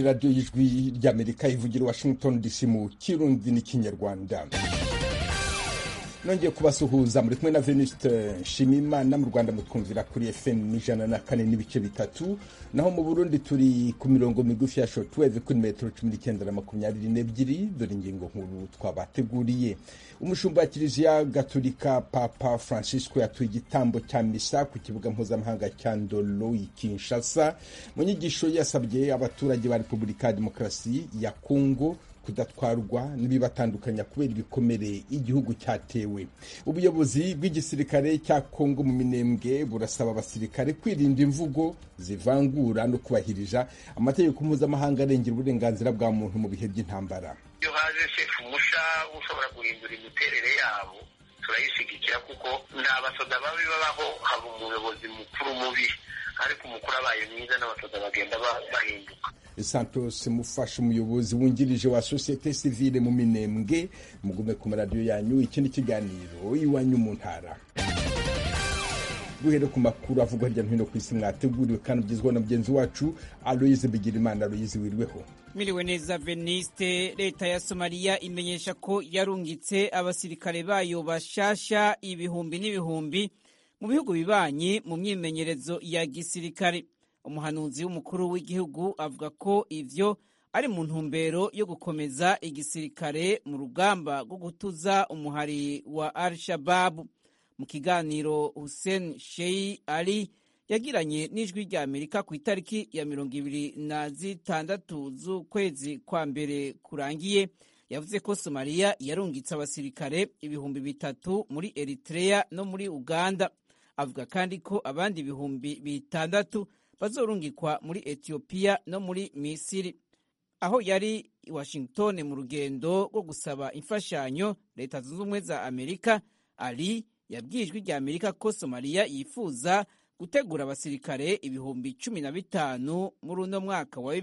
radiyo y'ijwi ry'Amerika ivugira Washington DC mu Kirundi n'ikinyarwanda. Nongeye kubasuhuza muri kumwe na Venuste Nshimiyimana. Mu Rwanda mutwumvira kuri FM 104.3, naho mu Burundi turi ku mirongo migufi ya shortwave kuri metero 19 na 22. Dore ingingo nkuru twabateguriye. Umushumba wa Kiliziya Gatolika Papa Francisco yatuye igitambo cya misa ku kibuga mpuzamahanga cya Ndolo i Kinshasa. Mu nyigisho yasabye abaturage ba Repubulika ya Demokarasi ya Kongo kudatwarwa n'ibibatandukanya kubera ibikomere igihugu cyatewe. Ubuyobozi bw'igisirikare cya Kongo mu Minembwe burasaba abasirikare kwirinda imvugo zivangura no kubahiriza amategeko mpuzamahanga arengera uburenganzira bwa muntu mu bihe by'intambara. Iyo haje shefu musha ushobora guhindura imiterere yabo turayishigikira, kuko nta basoda babi babaho, haba umuyobozi mukuru mubi, ariko umukuru abaye mwiza n'abasoda bagenda bahinduka. Santos Mufasha, umuyobozi wungirije wa Societe Civile mu Minembwe. Mugume ku maradiyo yanyu, iki ni ikiganiro Iwanyu mu Ntara. Duhere ku makuru avugwa hirya no hino ku isi mwateguriwe kandi ugizwe na mugenzi wacu Aloise Bigirimana. Aloise, wirweho? Miriwe neza Veniste. Leta ya Somalia imenyesha ko yarungitse abasirikare bayo bashasha ibihumbi n'ibihumbi mu bihugu bibanyi mu myimenyerezo ya gisirikare. Umuhanuzi w'umukuru w'igihugu avuga ko ivyo ari mu ntumbero yo gukomeza igisirikare mu rugamba rwo gutuza umuhari wa Al-Shabaab. Mu kiganiro Hussein Sheikh Ali yagiranye n'ijwi rya Amerika ku itariki ya 26 z'ukwezi kwa mbere kurangiye, yavuze ko Somalia yarungitse abasirikare ibihumbi 3 muri Eritrea no muri Uganda. Avuga kandi ko abandi ibihumbi 6 bazorungikwa muri Ethiopia no muri Misiri. Aho yari i Washington mu rugendo rwo gusaba imfashanyo Leta Zunze Ubumwe za Amerika, Ali yabwiye ijwi rya Amerika ko Somalia yifuza gutegura abasirikare ibihumbi 15 muri uno mwaka wa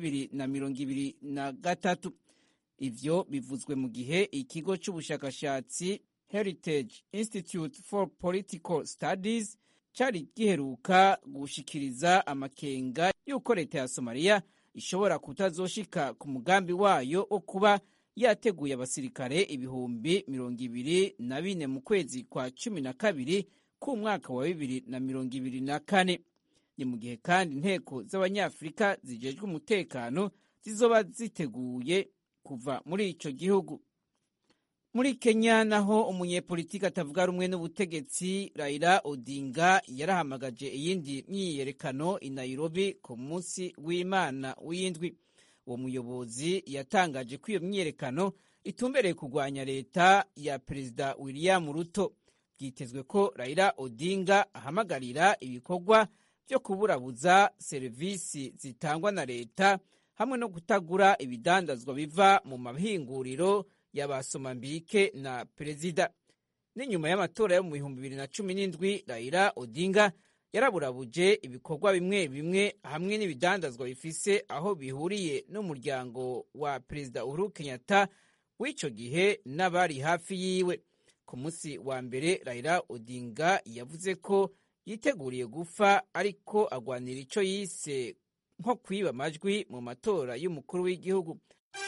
2023. Ivyo bivuzwe mu gihe ikigo c'ubushakashatsi Heritage Institute for Political Studies cari giheruka gushikiriza amakenga y'uko leta ya Somalia ishobora kutazoshika ku mugambi wayo wo kuba yateguye abasirikare ibihumbi 24 mu kwezi kwa 12 ku mwaka wa 2024. Ni mu gihe kandi inteko z'abanyafrika zijejwe umutekano zizoba ziteguye kuva muri ico gihugu. Muri Kenya naho umunyepolitiki atavuga rumwe n'ubutegetsi Raila Odinga yarahamagaje iyindi myiyerekano i Nairobi ku munsi w'Imana w'indwi. Uwo muyobozi yatangaje ko iyo myiyerekano itumbereye kurwanya leta ya Perezida William Ruto. Byitezwe ko Raila Odinga ahamagarira ibikorwa byo kuburabuza serivisi zitangwa na leta hamwe no kutagura ibidandazwa biva mu mahinguriro y'abasomambike na perezida. N'inyuma y'amatora yo mu 2017, Raila Odinga yaraburabuje ibikorwa bimwe bimwe hamwe n'ibidandazwa bifise aho bihuriye n'umuryango wa Perezida Uhuru Kenyatta w'ico gihe n'abari hafi yiwe. Ku munsi wa mbere, Raila Odinga yavuze ko yiteguriye gupfa ariko agwanira ico yise nko kwiba amajwi mu matora y'umukuru w'igihugu.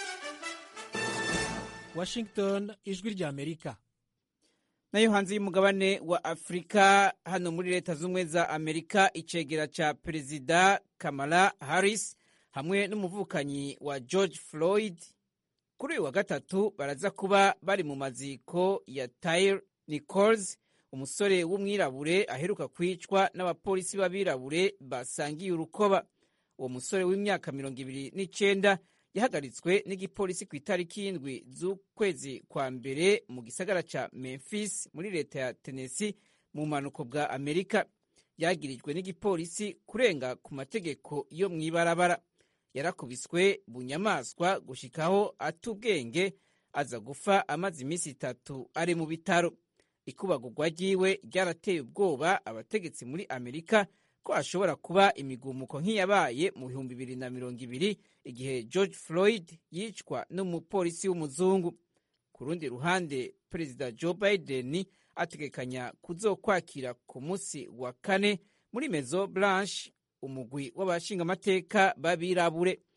Washington, ijwi rya Amerika. Nayo hanze y'umugabane wa Afrika, hano muri Leta Zunze za Amerika, icegera ca Perezida Kamala Harris hamwe n'umuvukanyi wa George Floyd kuri uyu wa gatatu baraza kuba bari mu maziko ya Tyre Nichols, umusore w'umwirabure aheruka kwicwa n'abapolisi b'abirabure basangiye urukoba. Uwo musore w'imyaka 29 yahagaritswe n'igipolisi ku itariki 7 z'ukwezi kwa mbere mu gisagara ca Memphis muri leta ya Tennessee mu manuko bwa Amerika. Yagirijwe n'igipolisi kurenga ku mategeko yo mw'ibarabara. Yarakubiswe bunyamaswa gushikaho atubwenge, aza gufa amaze iminsi 3 ari mu bitaro. Ikubagurwa ryiwe ryarateye ubwoba abategetsi muri Amerika ko ashobora kuba imigumuko nk'iyabaye mu 2020 igihe George Floyd yicwa n'umupolisi w'umuzungu. Ku rundi ruhande, Perezida Joe Biden ategekanya kuzokwakira ku munsi wa kane muri Maison Blanche umugwi w'abashingamateka b'abirabure.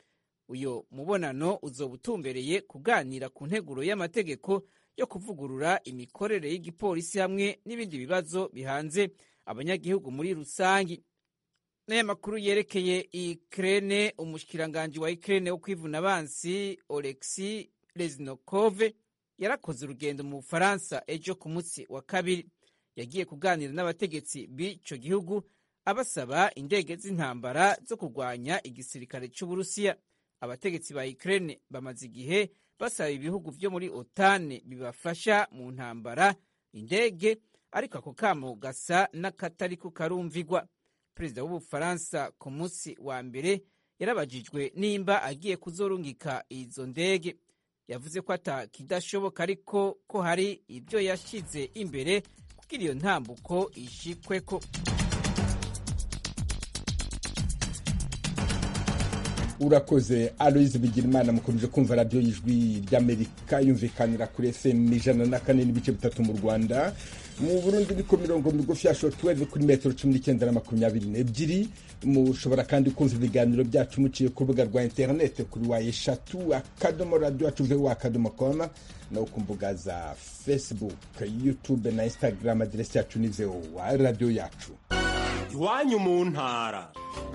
uyo mubonano uzoba utumbereye kuganira ku nteguro y'amategeko yo kuvugurura imikorere y'igipolisi hamwe n'ibindi bibazo bihanze abanyagihugu muri rusangi. N'aya makuru yerekeye Ukraine, umushikiranganji wa Ukraine wo kwivuna abansi Oleksiy Reznikov yarakoze urugendo mu Bufaransa ejo ku munsi wa kabiri. Yagiye kuganira n'abategetsi b'ico gihugu abasaba indege z'intambara zo kurwanya igisirikare c'Uburusiya. Abategetsi ba Ukraine bamaze igihe basaba ibihugu vyo muri OTAN bibafasha mu ntambara indege, ariko ako kamo gasa n'akatariko karumvigwa. Perezida w'Ubufaransa ku munsi wa mbere yarabajijwe nimba agiye kuzorungika izo ndege. Yavuze ko atakidashoboka, ariko ko hari ibyo yashize imbere kugira iyo ntambuko ishikweko. Urakoze Aloise Bigirimana. Mukomeje kumva radio y'Ijwi ry'Amerika yumvikanira kuri FM 104.3 mu Rwanda. Mu Burundi ni ku mirongo migufi ya shortwave kuri metero 19 na 22. Mushobora kandi kumva ibiganiro byacu muciye ku rubuga rwa internet kuri wa3.radio@voa.com no ku mbuga za Facebook, YouTube na Instagram. Address yacu ni VOA radio yacu. Iwanyu mu ntara.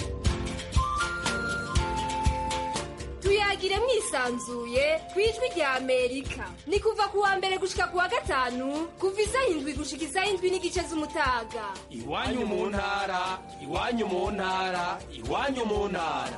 Tuyagire mwisanzuye kwijwi rya Amerika. Ni kuva ku wa mbere gushika ku wa gatanu kuva isaha 7 gushika isaha 7:30 z'umutaga. Iwanyu mu ntara, iwanyu mu ntara, iwanyu mu ntara.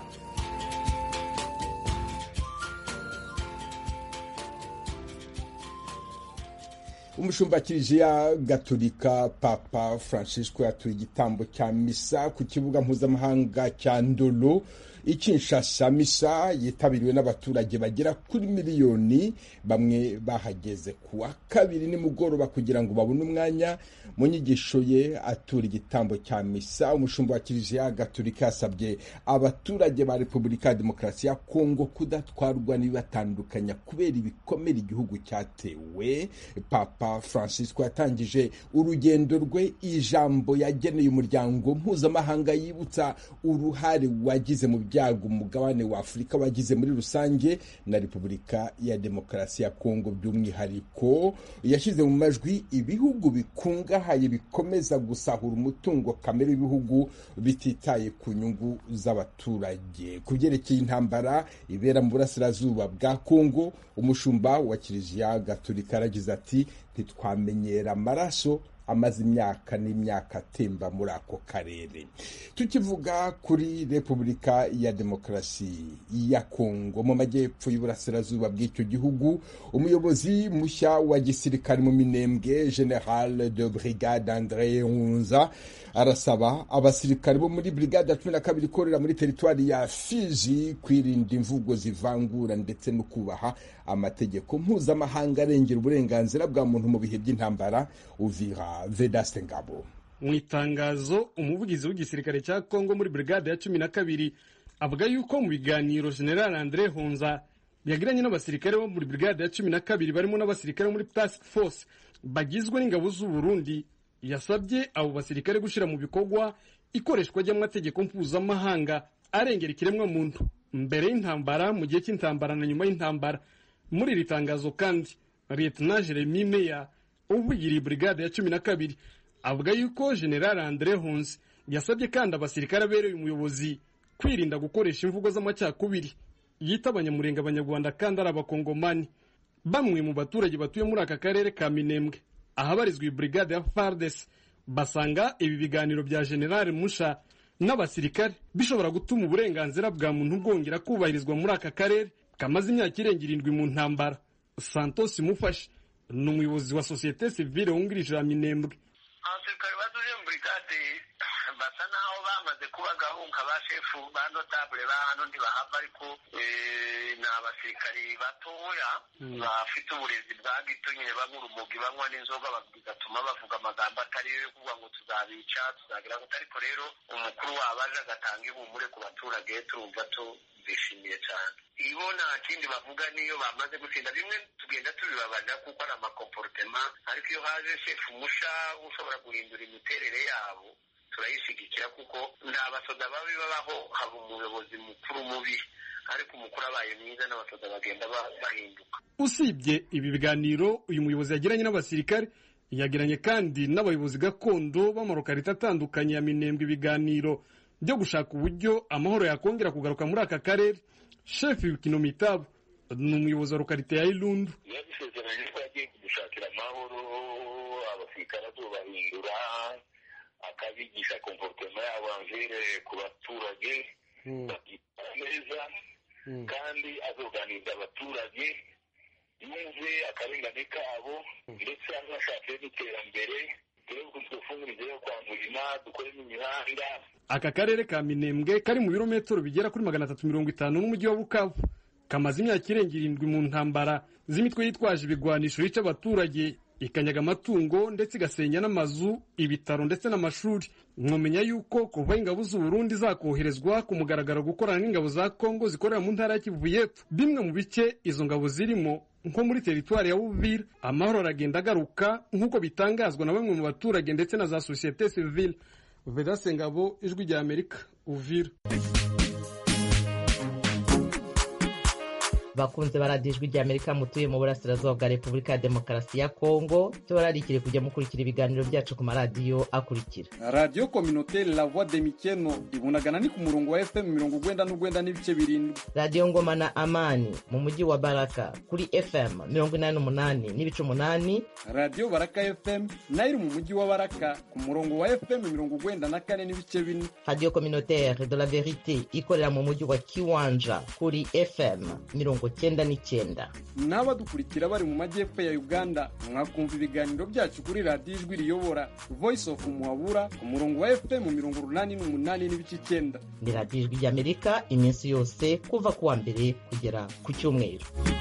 Umushumba Kiliziya Gatolika Papa Francisco yatuye igitambo cya misa ku kibuga mpuzamahanga cya Ndolo i Kinshasa. Misa yitabiriwe n'abaturage bagera kuri miliyoni. Bamwe bahageze kuwa kabiri nimugoroba kugira ngo babone umwanya. Mu nyigisho ye atura igitambo cya misa, umushumba wa Kiliziya Gatolika yasabye abaturage ba Repubulika ya Demokarasi ya Kongo kudatwarwa n'ibibatandukanya kubera ibikomere igihugu cyatewe. Papa Francisco yatangije urugendo rwe ijambo yageneye umuryango mpuzamahanga yibutsa uruhare wagize mu byago umugabane wa Afurika wagize muri rusange na Repubulika ya Demokarasi ya Kongo by'umwihariko. Yashyize mu majwi ibihugu bikungahaye bikomeza gusahura umutungo kamere w'ibihugu bititaye ku nyungu z'abaturage. Kubyerekeye intambara ibera mu burasirazuba bwa Kongo, umushumba wa Kiliziya Gatolika aragize ati ntitwamenyera amaraso amaze imyaka n'imyaka atemba muri ako karere. Tukivuga kuri Repubulika ya Demokarasi ya Kongo, mu majyepfo y'uburasirazuba bw'icyo gihugu, umuyobozi mushya wa gisirikare mu Minembwe, General de Brigade André Hunza, arasaba abasirikare bo muri Brigade 12 ikorera muri teritwari ya Fizi kwirinda imvugo zivangura ndetse no kubaha amategeko mpuzamahanga arengera uburenganzira bwa muntu mu bihe by'intambara. Uvira Vedaste Ngabo. Mu itangazo, umuvugizi w'igisirikare cya Kongo muri Brigade ya 12 avuga yuko mu biganiro General André Hunza yagiranye n'abasirikare bo muri Brigade ya 12 barimo n'abasirikare muri Task Force bagizwe n'ingabo z'u Burundi, yasabye abo basirikare gushira mu bikorwa ikoreshwa ry'amategeko mpuzamahanga arengera ikiremwa muntu mbere y'intambara, mu gihe cy'intambara na nyuma y'intambara. Muri iri tangazo kandi Lieutenant Jeremy Meya uvugiriye Brigade ya 12 avuga yuko General André Hunza yasabye kandi abasirikare abereye umuyobozi kwirinda gukoresha imvugo z'amacyakubiri yita abanyamurenga abanyarwanda kandi ari abakongomani. Bamwe mu baturage batuye muri aka karere ka Minembwe ahabarizwa Brigade ya FARDC basanga ibi biganiro bya General Musha n'abasirikare bishobora gutuma uburenganzira bwa muntu bwongera kubahirizwa muri aka karere kamaze imyaka irenga 7 mu ntambara. Santos Mufashe ni umuyobozi wa Societe Civile wungirije ya Minembwe. Abasirikare baduye mu Brigade basa naho bamaze kuba gahunga ba shefu ba notable ba hano ntibahava, ariko ni abasirikari batoya bafite uburezi bwa gito nyine b'urumogi banywa n'inzoga bigatuma bavuga amagambo atari yo kuvuga ngo tuzabica tuzagira ngo. Ariko rero umukuru wabo aje agatanga ihumure ku baturage, turumva bishimiye cyane. Ibo nta kindi bavuga niyo bamaze gutsinda, bimwe tugenda tubibabarira kuko ari amakomportema, ariko iyo haje shefu musha ushobora guhindura imiterere yabo turayishigikira kuko nta basoda babi babaho, haba umuyobozi mukuru mubi, ariko umukuru abaye mwiza n'abasoda bagenda bahinduka. Usibye ibi biganiro uyu muyobozi yagiranye n'abasirikare, yagiranye kandi n'abayobozi gakondo b'amarokarita atandukanye ya Minembwe ibiganiro byo gushaka uburyo amahoro yakongera kugaruka muri aka karere. Chef Bikino Mitabo ni umuyobozi wa lokarite ya Ilundu. Yadusezeranye ko yagiye gushakira amahoro abasirikare azobahindura, akabigisha comportement yabo envers ku baturage bakitwara neza, kandi azoganiriza abaturage yumve akarengane kabo, ndetse anashake n'iterambere, turebe dufungurize yo kwa Murima, dukore n'imihanda. Aka karere ka Minembwe kari mu birometero bigera kuri 350 n'umujyi wa Bukavu, kamaze imyaka irenga 7 mu ntambara z'imitwe yitwaje ibigwanisho yica abaturage, ikanyaga amatungo ndetse igasenya n'amazu, ibitaro ndetse n'amashuri. Mwomenya yuko kuva ingabo z'u Burundi zakoherezwa ku mugaragaro gukorana n'ingabo za Kongo zikorera mu ntara ya Kivu y'Epfo, bimwe mu bice izo ngabo zirimo nko muri teritwari ya Uvira, amahoro aragenda agaruka nk'uko bitangazwa na bamwe mu baturage ndetse na za societe civile. Vedaste Ngabo, Ijwi rya Amerika, Uvira. bakunze baradiyo Ijwi rya Amerika mutuye mu burasirazuba bwa Repubulika ya Demokarasi ya Kongo, tubararikire kujya mukurikira ibiganiro byacu ku maradiyo akurikira: Radio Communautaire La Voix de Mikeno ibunagana ni ku murongo wa FM 99 n'ibice 7, Radio Ngoma na Amani mu mujyi wa Baraka kuri FM 88 n'ibice 8, Radio Baraka FM nayo mu mujyi wa Baraka ku murongo wa FM 94 n'ibice 4, Radio Communautaire de la Verite ikorera mu mujyi wa Kiwanja kuri FM 99. N'abadukurikira bari mu majyepfo ya Uganda mwakumva ibiganiro byacu kuri Radio Ijwi Riyobora Voice of Muhabura ku murongo wa FM 88 n'ibice 9. Ni Radio Ijwi rya Amerika iminsi yose kuva kuwa mbere kugera ku cyumweru.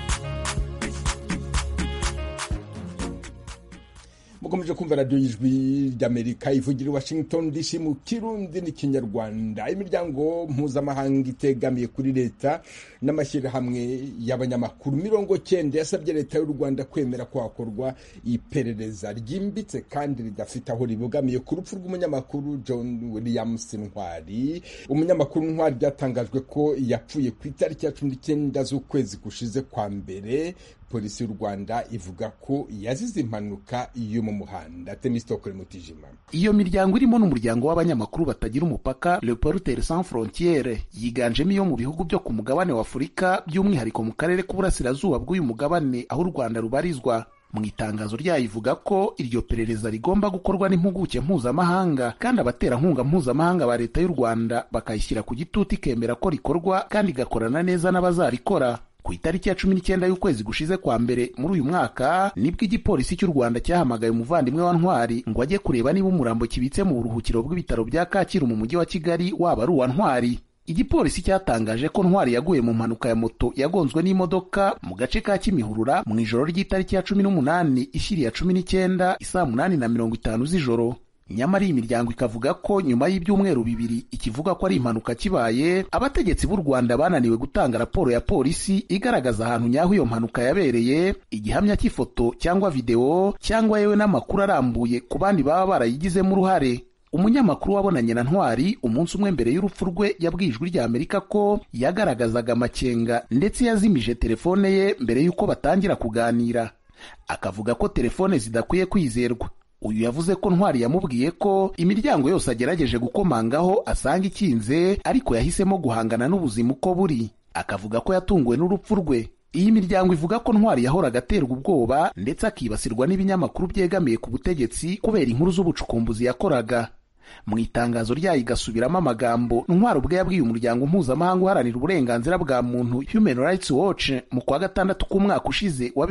mukomeje kumva radio y'Ijwi ry'Amerika ivugira Washington DC mu Kirundi n'ikinyarwanda. Imiryango mpuzamahanga itegamiye kuri leta n'amashyirahamwe y'abanyamakuru 90 yasabye leta y'u Rwanda kwemera ko hakorwa iperereza ryimbitse kandi ridafite aho ribogamiye ku rupfu rw'umunyamakuru John Williams Ntwari. Umunyamakuru Ntwari byatangajwe ko yapfuye ku itariki ya 19 z'ukwezi gushize kwa mbere. Polisi y'u Rwanda ivuga ko yazize impanuka yo mu muhanda. Temistokole Mutijima. Iyo miryango irimo n'umuryango w'abanyamakuru batagira umupaka Reporters Sans Frontières yiganjemo iyo mu bihugu byo ku mugabane wa Afurika, by'umwihariko mu karere k'uburasirazuba bw'uyu mugabane aho u Rwanda rubarizwa. Mu itangazo ryayo ivuga ko iryo perereza rigomba gukorwa n'impuguke mpuzamahanga, kandi abaterankunga mpuzamahanga ba leta y'u Rwanda bakayishyira ku gitutu ikemera ko rikorwa kandi igakorana neza n'abazarikora. Ku itariki ya 19 y'ukwezi gushize kwa mbere muri uyu mwaka nibwo igipolisi cy'u Rwanda cyahamagaye umuvandimwe wa Ntwari ngo ajye kureba niba umurambo kibitse mu buruhukiro bw'ibitaro bya Kacyiru mu mujyi wa Kigali waba ari uwa Ntwari. Igipolisi cyatangaje ko Ntwari yaguye mu mpanuka ya moto yagonzwe n'imodoka mu gace ka Kimihurura mu ijoro ry'itariki ya 18 ishyiri ya 19 isaa 8:50 z'ijoro. Nyamara iyi miryango ikavuga ko nyuma y'ibyumweru bibiri ikivuga ko ari impanuka kibaye, abategetsi b'u Rwanda bananiwe gutanga raporo ya polisi igaragaza ahantu nyaho iyo mpanuka yabereye, igihamya cy'ifoto cyangwa video cyangwa yewe n'amakuru arambuye ku bandi baba barayigizemo uruhare. Umunyamakuru wabonanye na Ntwari umunsi umwe mbere y'urupfu rwe yabwiye Ijwi rya Amerika ko yagaragazaga amakenga ndetse yazimije telefone ye mbere y'uko batangira kuganira. Akavuga ko telefone zidakwiye kwizerwa. Uyu yavuze ko Ntwari yamubwiye ko imiryango yose agerageje gukomangaho asanga ikinze, ariko yahisemo guhangana n'ubuzima uko buri. Akavuga ko yatunguwe n'urupfu rwe. Iyi miryango ivuga ko Ntwari yahoraga aterwa ubwoba ndetse akibasirwa n'ibinyamakuru byegamiye ku butegetsi kubera inkuru z'ubucukumbuzi yakoraga. Mu itangazo ryayo igasubiramo amagambo Ntwari ubwe yabwiye umuryango mpuzamahanga uharanira uburenganzira bwa muntu Human Rights Watch mu kwa gatandatu k'umwaka ushize wa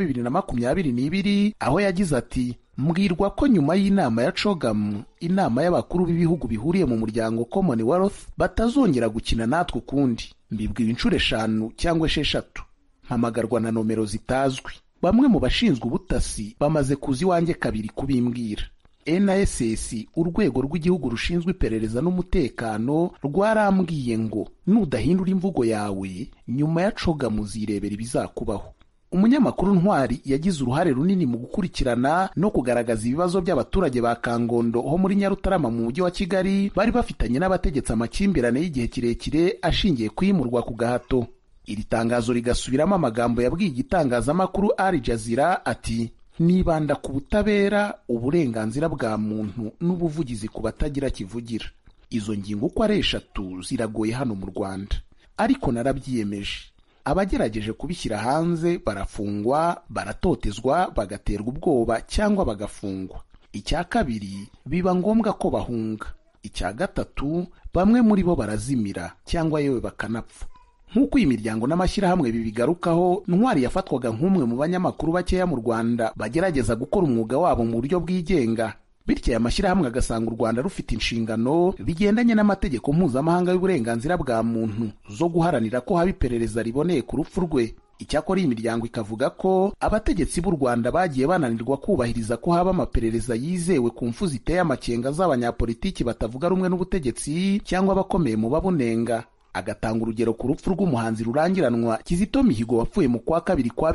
2022, aho yagize ati: mbwirwa ko nyuma y'inama ya CHOGM, inama y'abakuru b'ibihugu bihuriye mu muryango Commonwealth, batazongera gukina natwe ukundi. Mbibwiwe inshuro 5 cyangwa 6. Mpamagarwa na nomero zitazwi. Bamwe mu bashinzwe ubutasi bamaze kuzi wanjye kabiri kubimbwira. NSS, urwego rw'igihugu rushinzwe iperereza n'umutekano, rwarambwiye ngo nudahindura imvugo yawe nyuma ya CHOGM uzirebera ibizakubaho. Umunyamakuru Ntwari yagize uruhare runini mu gukurikirana no kugaragaza ibibazo by'abaturage ba Kangondo ho muri Nyarutarama mu mujyi wa Kigali bari bafitanye n'abategetsi amakimbirane y'igihe kirekire ashingiye kwimurwa ku gahato. iri tangazo rigasubiramo amagambo yabwiye igitangazamakuru Al Jazeera ati nibanda ku butabera, uburenganzira bwa muntu n'ubuvugizi ku batagira kivugira. Izo ngingo uko ari 3 ziragoye hano mu Rwanda, ariko narabyiyemeje. Abagerageje kubishyira hanze barafungwa, baratotezwa, bagaterwa ubwoba cyangwa bagafungwa. Icya kabiri, biba ngombwa ko bahunga. Icya gatatu, bamwe muri bo barazimira cyangwa yewe bakanapfa. Nk'uko iyi miryango n'amashyirahamwe bibigarukaho, Ntwari yafatwaga nk'umwe mu banyamakuru bakeya mu Rwanda bagerageza gukora umwuga wabo mu buryo bwigenga. Bityo aya mashyirahamwe agasanga u Rwanda rufite inshingano bigendanye n'amategeko mpuzamahanga y'uburenganzira bwa muntu zo guharanira ko haba iperereza riboneye ku rupfu rwe. Icyakora iyi miryango ikavuga ko abategetsi b'u Rwanda bagiye bananirwa kubahiriza ko haba amaperereza yizewe ku mfu ziteye amakenga z'abanyapolitiki batavuga rumwe n'ubutegetsi cyangwa abakomeye mu babunenga. Agatanga urugero ku rupfu rw'umuhanzi rurangiranwa Kizito Mihigo wapfuye mu kwa 2 kwa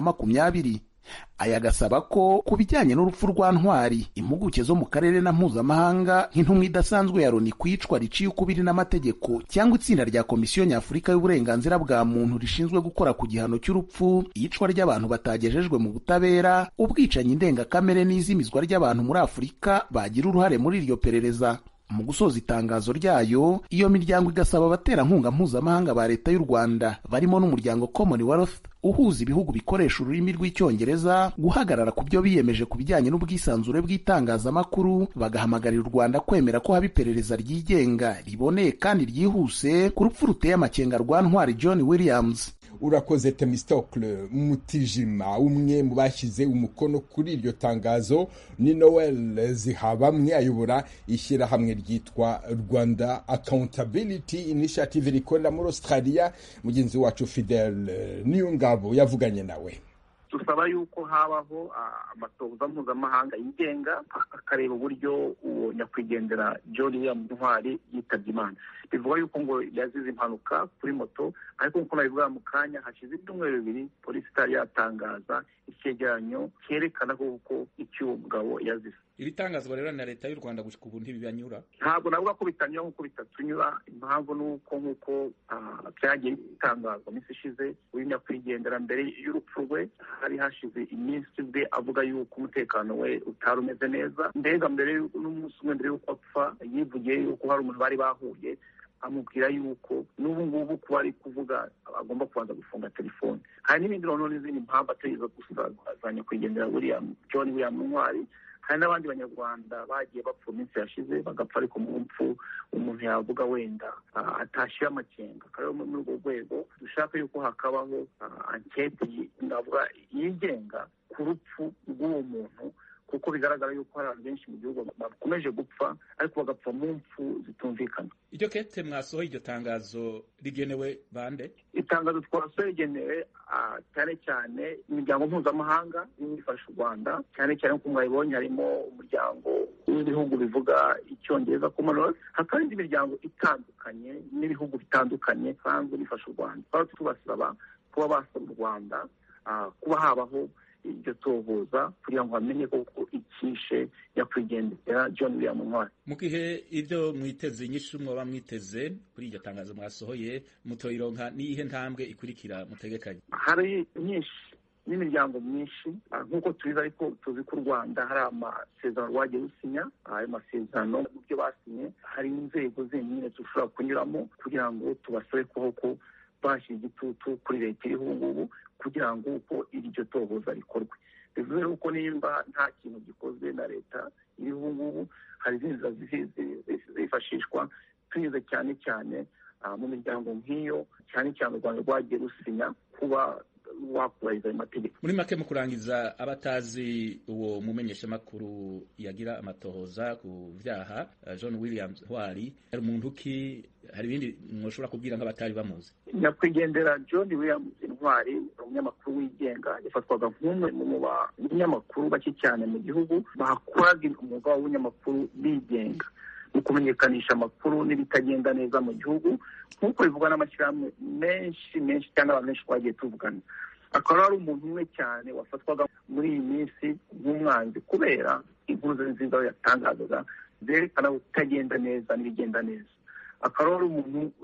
2020. Aya gasaba ko ku bijyanye n'urupfu rwa Ntwari, impuguke zo mu karere na mpuzamahanga nk'intumwa idasanzwe ya Loni kwicwa riciye ukubiri n'amategeko cyangwa itsinda rya Komisiyo Nyafurika y'uburenganzira bwa muntu rishinzwe gukora ku gihano cy'urupfu, iyicwa ry'abantu batagejejwe mu butabera, ubwicanyi ndengakamere n'izimizwa ry'abantu muri Afurika bagira uruhare muri iryo perereza. Mu gusoza itangazo ryayo, iyo miryango igasaba abaterankunga mpuzamahanga ba leta y'u Rwanda barimo n'umuryango Commonwealth uhuza ibihugu bikoresha ururimi rw'icyongereza guhagarara ku byo biyemeje ku bijyanye n'ubwisanzure bw'itangazamakuru, bagahamagarira u Rwanda kwemera ko haba iperereza ryigenga riboneye kandi ryihuse ku rupfu ruteye amakenga rwa Ntwari John Williams. Urakoze Themistocle Mutijima. Umwe mu bashyize umukono kuri iryo tangazo ni Noel Zihabamwe, ayobora ishyirahamwe ryitwa Rwanda Accountability Initiative rikorera muri Australia. Mugenzi wacu Fidel Niyongabo yavuganye nawe. Dusaba yuko habaho amatohoza mpuzamahanga yigenga akareba uburyo uwo nyakwigendera John Williams Ntwari yitabye Imana. Bivuga yuko ngo yazize impanuka kuri moto, ariko nkuko nabivuga mu kanya hashize ibyumweru 2 polisi itari yatangaza icyegeranyo cyerekana ko icyo mugabo yazize. Ibitangazwa rero na leta y'u Rwanda gushika ubu ntibibanyura. Ntabwo navuga ko bitanyura nk'uko bitatunyura. Impamvu nuko nk'uko byagiye bitangazwa minsi ishize uyu nyakwigendera mbere y'urupfu rwe hari hashize iminsi bwe avuga yuko umutekano we utari umeze neza. Mbega mbere n'umunsi umwe mbere y'uko apfa yivugiye yuko hari umuntu bari bahuye amubwira yuko n'ubu ngubu kuba ari kuvuga agomba kubanza gufunga telefone. Hari n'ibindi n'izindi mpamvu atarizo gusa za nyakwigendera John Williams Ntwari. Hari n'abandi banyarwanda bagiye bapfa iminsi yashize bagapfa, ariko mu mpfu umuntu yavuga wenda atashyira amakenga. Kandi muri urwo rwego dushaka yuko hakabaho ankete ndavuga yigenga ku rupfu rw'uwo muntu, kuko bigaragara yuko hari abantu benshi mu gihugu bakomeje gupfa ariko bagapfa mu mpfu zitumvikana. Iryo kete mwasohoye, iryo tangazo rigenewe bande? Itangazo twasohoye rigenewe cyane cyane imiryango mpuzamahanga y'ifasha u Rwanda, cyane cyane nk'uko mwabibonye harimo umuryango w'ibihugu bivuga icyongereza Commonwealth, hakaba indi miryango itandukanye n'ibihugu bitandukanye kandi bifasha u Rwanda. Twaba tubasaba kuba basaba u Rwanda kuba habaho iryo tohoza kugira ngo bamenye koko ikishe nyakwigendera John Williams Ntwari. Mu gihe ibyo mwiteze inyishu mwaba mwiteze kuri iryo tangazo mwasohoye, mutoyironka niyihe ntambwe ikurikira mutegekanye? Hari nyinshi n'imiryango myinshi nk'uko tubizi, ariko tuzi ko u Rwanda hari amasezerano rwagiye rusinya. Ayo masezerano mu byo basinye hari inzego zindi dushobora kunyuramo kugira ngo tubasabe ko bashyira igitutu kuri leta iriho ubu ngubu kugira ngo uko iryo tohoza rikorwe. Bivuze ko nimba nta kintu gikozwe na leta iriho ubu ngubu, hari izindi zifashishwa tunyuze cyane cyane mu miryango nk'iyo, cyane cyane u Rwanda rwagiye rusinya kuba wakubahiriza ayo mategeko. Muri make mu kurangiza, abatazi uwo mumenyeshamakuru yagira amatohoza ku vyaha John Williams Ntwari, ari umuntu ki? Hari ibindi mwoshobora kubwira nk'abatari bamuzi? Nyakwigendera John Williams Ntwari umunyamakuru wigenga, yafatwaga nk'umwe mu banyamakuru bake cyane mu gihugu bakoraga umwuga w'ubunyamakuru bigenga mu kumenyekanisha amakuru n'ibitagenda neza mu gihugu, nk'uko bivugwa n'amashyirahamwe menshi cyangwa abantu benshi twagiye tuvugana. Akaba ari umuntu umwe cyane wafatwaga muri iyi minsi nk'umwanzi kubera inkuru nziza yatangazaga zerekana utagenda neza n'ibigenda neza. Akaba ari umuntu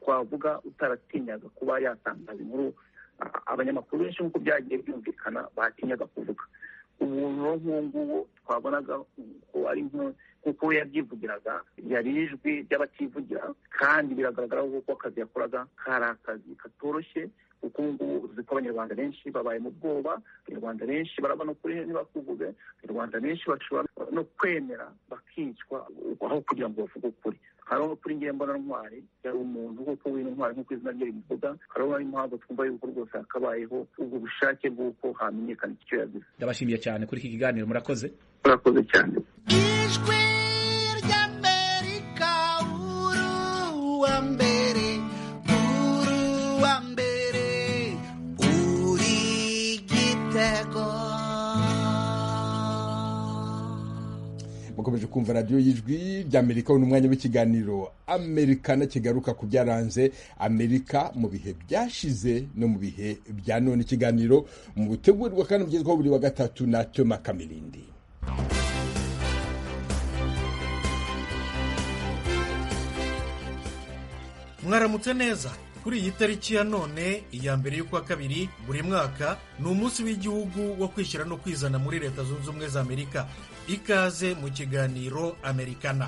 twavuga utaratinyaga kuba yatangaza inkuru abanyamakuru benshi nk'uko byagiye byumvikana batinyaga kuvuga. Umuntu nk'uwo twabonaga ko ari nk'uko we yabyivugiraga, yari ijwi ry'abativugira, kandi biragaragara ko akazi yakoraga kari akazi katoroshye, kuko ngubu uzi ko abanyarwanda benshi babaye mu bwoba, abanyarwanda benshi barabona ukuri ntibakuvuge, abanyarwanda benshi bashobora no kwemera bakicwa aho kugira ngo bavuge ukuri. Hariho kuri ngiye mbona Ntwari yari umuntu kuko w'intwari nk'uko izina rye ribivuga, hariho impamvu twumva yuko rwose hakabayeho ubwo bushake bw'uko hamenyekana icyo yagize. Ndabashimiye cyane kuri iki kiganiro, murakoze. Murakoze cyane. Ijwi ry'Amerika, uruwa mbere, uruwa mbere, uri igitego. mukomeje kumva radiyo y'ijwi ry'Amerika, uno mwanya w'ikiganiro Amerikana kigaruka ku byaranze Amerika mu bihe byashize no mu bihe bya none. Ikiganiro mu gutegurwa kandi mugezweho buri wa gatatu na Toma Kamilindi. mwaramutse neza. Kuri iyi tariki ya none, iya mbere y'ukwa kabiri buri mwaka, ni umunsi w'igihugu wo kwishyira no kwizana muri Leta Zunze Ubumwe za Amerika. Ikaze mu kiganiro Amerikana.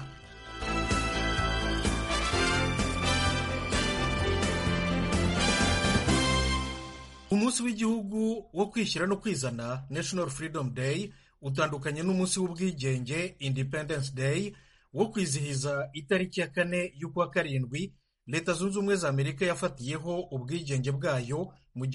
Umunsi w'igihugu wo kwishyira no kwizana, National Freedom Day, utandukanye n'umunsi w'ubwigenge, Independence Day, wo kwizihiza itariki ya 4 y'ukwa karindwi Leta Zunze Ubumwe za Amerika yafatiyeho ubwigenge bwayo mu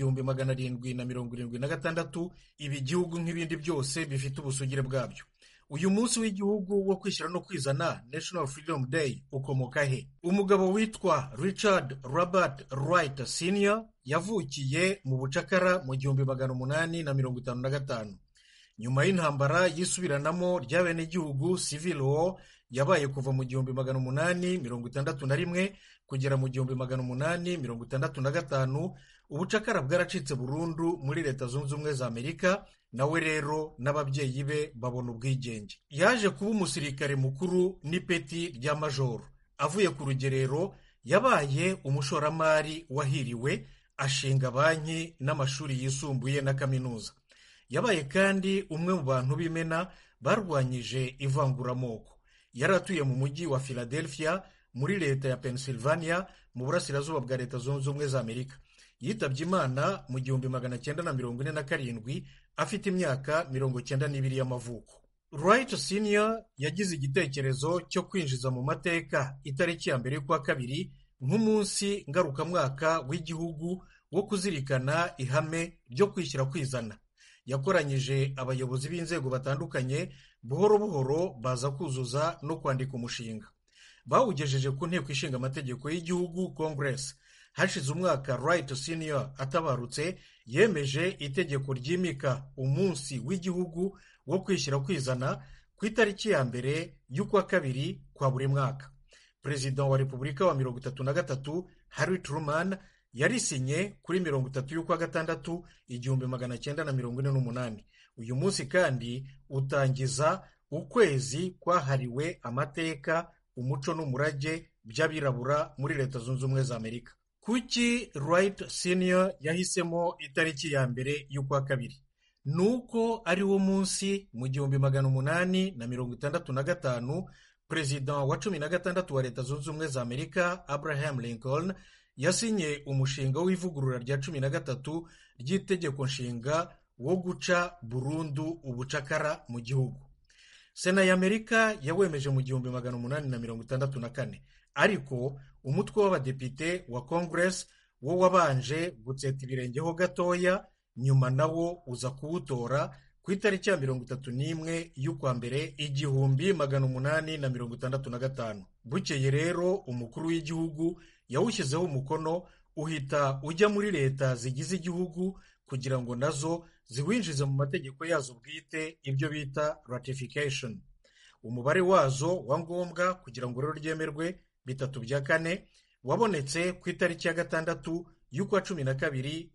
1776. Ibi igihugu nk'ibindi byose bifite ubusugire bwabyo. Uyu munsi w'igihugu wo kwishyira no kwizana, National Freedom Day, ukomoka he? Umugabo witwa Richard Robert Wright Sr. yavukiye mu bucakara mu 1855. Nyuma y'intambara yisubiranamo ry'abenegihugu Civil War yabaye kuva mu 1861 kugera mu 1865, ubucakara bwaracitse burundu muri Leta Zunze Ubumwe za Amerika, nawe rero n'ababyeyi be babona ubwigenge. Yaje kuba umusirikare mukuru n'ipeti rya majoro. Avuye ku rugerero yabaye umushoramari wahiriwe, ashinga banki n'amashuri yisumbuye na kaminuza. Yabaye kandi umwe mu bantu b'imena barwanyije ivanguramoko. Yari atuye mu mujyi wa Philadelphia muri leta ya Pennsylvania mu burasirazuba bwa Leta Zunze Ubumwe za Amerika. Yitabye Imana mu 1947 afite imyaka 92 y'amavuko. Wright Sr. yagize igitekerezo cyo kwinjiza mu mateka itariki ya mbere y'ukwa kabiri nk'umunsi ngarukamwaka w'igihugu wo kuzirikana ihame ryo kwishyira kwizana. Yakoranyije abayobozi b'inzego batandukanye, buhoro buhoro baza kuzuza no kwandika umushinga. Bawugejeje ku nteko ishinga amategeko y'igihugu, Congress. Hashize umwaka Wright Sr. atabarutse, yemeje itegeko ryimika umunsi w'igihugu wo kwishyira kwizana ku itariki ya mbere y'ukwa kabiri kwa buri mwaka. Perezida wa Repubulika wa 33 Harry Truman yarisinye kuri 30 y'ukwa gatandatu 1948. Uyu munsi kandi utangiza ukwezi kwahariwe amateka, umuco n'umurage by'abirabura muri Leta Zunze Ubumwe za Amerika. Kuki Wright Sr. yahisemo itariki ya mbere y'ukwa kabiri? Nuko ari wo munsi mu 1865 Perezida wa 16 wa Leta Zunze Ubumwe za Amerika, Abraham Lincoln, yasinye umushinga w'ivugurura rya 13 ry'itegeko nshinga wo guca burundu ubucakara mu gihugu. Sena ya Amerika yawemeje mu 1864, ariko umutwe w'abadepite wa Congress wo wabanje gutseta ibirengeho gatoya, nyuma nawo uza kuwutora ku itariki ya 31 y'ukwa mbere 1865. Bukeye rero umukuru w'igihugu yawushyizeho umukono, uhita ujya muri leta zigize igihugu kugira ngo nazo ziwinjize mu mategeko yazo bwite, ibyo bita ratification. Umubare wazo wa ngombwa kugira ngo rero ryemerwe 3/4 wabonetse ku itariki ya 6 y'ukwa 12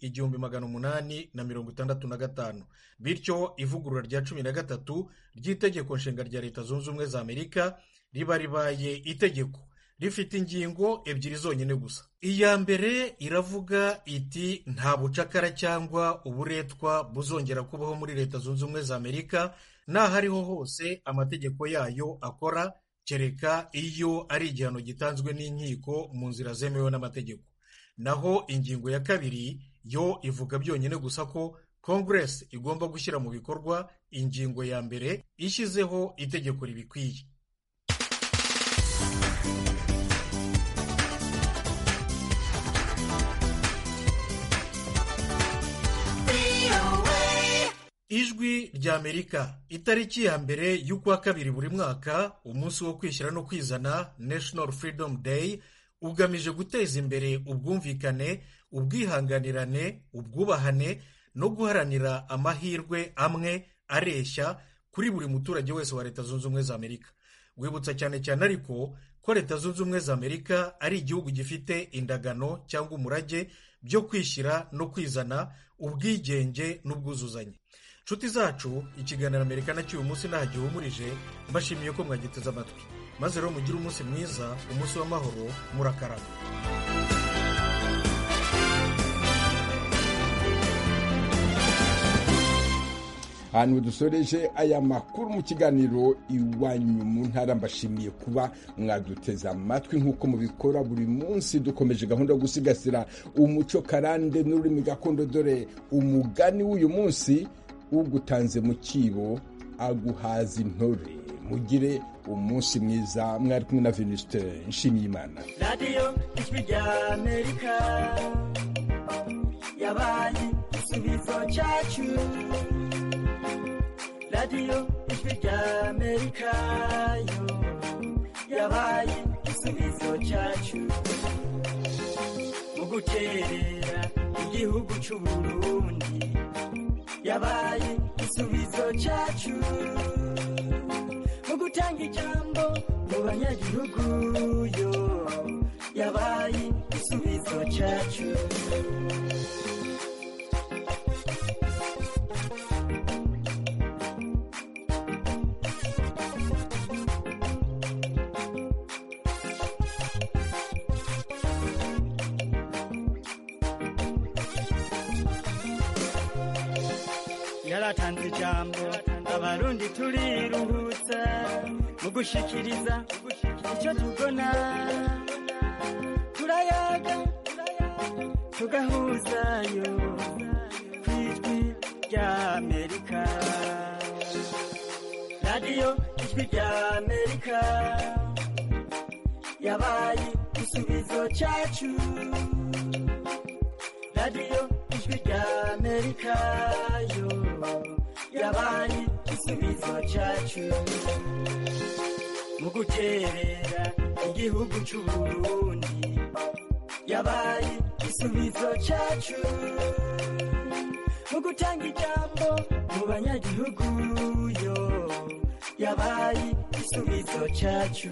1865. Bityo ivugurura rya 13 ry'itegeko nshinga rya Leta Zunze Ubumwe za Amerika riba ribaye itegeko. rifite ingingo ebyiri zonyine gusa. Iya mbere iravuga iti nta bucakara cyangwa uburetwa buzongera kubaho muri Leta Zunze Ubumwe za Amerika n'aho ariho hose amategeko yayo akora, kereka iyo ari igihano gitanzwe n'inkiko mu nzira zemewe n'amategeko. Naho ingingo ya kabiri yo ivuga byonyine gusa ko Congress igomba gushyira mu bikorwa ingingo ya mbere ishyizeho itegeko ribikwiye. Ijwi rya Amerika, itariki ya mbere y'ukwa kabiri buri mwaka, umunsi wo kwishyira no kwizana National Freedom Day, ugamije guteza imbere ubwumvikane, ubwihanganirane, ubwubahane no guharanira amahirwe amwe areshya kuri buri muturage wese wa Leta Zunze Ubumwe za Amerika. Wibutsa cyane cyane ariko ko Leta Zunze Ubumwe za Amerika ari igihugu gifite indagano cyangwa umurage byo kwishyira no kwizana, ubwigenge n'ubwuzuzanye. Nshuti zacu, ikiganiro Amerika cy'uyu munsi ntaho gihumurije, mbashimiye ko mwagiteze amatwi. Maze rero mugire umunsi mwiza, umunsi w'amahoro, murakarama. ahantu dusoreje aya makuru mu kiganiro Iwanyu mu Ntara. Mbashimiye kuba mwaduteze amatwi nk'uko mubikora buri munsi. Dukomeje gahunda yo gusigasira umuco karande n'ururimi gakondo, dore umugani w'uyu munsi: ugutanze mu kibo aguhaza intore. Mugire umunsi mwiza. Mwari kumwe na Venuste Nshimiyimana. Radio Ijwi rya Amerika yabaye igisubizo cyacu. Radio Ijwi rya Amerika yo yabaye igisubizo cyacu. Mu guterera igihugu cy'u Burundi yabaye igisubizo cyacu. Mu gutanga ijambo mu banyagihugu yo yabaye igisubizo cyacu. Yaratanze ijambo abarundi turiruhutsa mu gushikiriza icyo tubona. Turayaga tugahuzayo ku Ijwi rya Amerika. Radio Ijwi rya Amerika yabaye igisubizo cyacu. Radio Ijwi rya Amerika yo yabaye igisubizo cyacu. Mu guterera igihugu cy'u Burundi yabaye igisubizo cyacu. Mu gutanga ijambo mu banyagihugu yo yabaye igisubizo cyacu.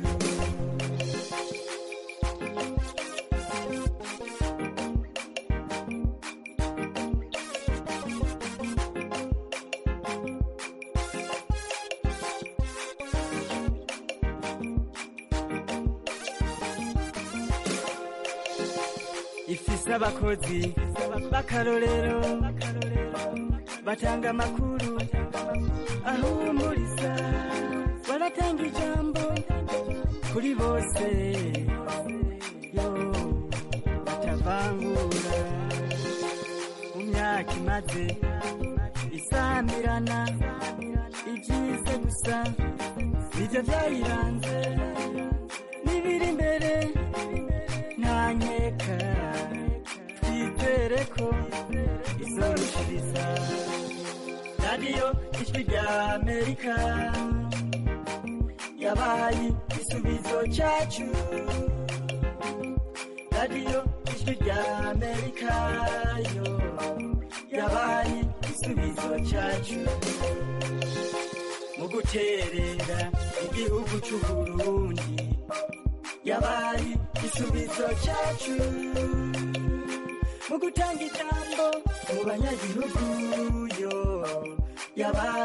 Ifise abakozi b'akarorero batanga amakuru ahumuriza, baratanga ijambo kuri bose yo batavangura. Mu myaka imaze isamirana, ibyiza gusa nibyo byayiranze. N'ibiri imbere nta nkeka, twizere ko izorushiriza. Radio Ijwi rya Amerika yabaye igisubizo cyacu. Radio Ijwi rya Amerika yo yabaye igisubizo cyacu. Mu guterera igihugu cy'u Burundi yabaye igisubizo cyacu. Mu gutanga ijambo mu banyagihugu yo yabaye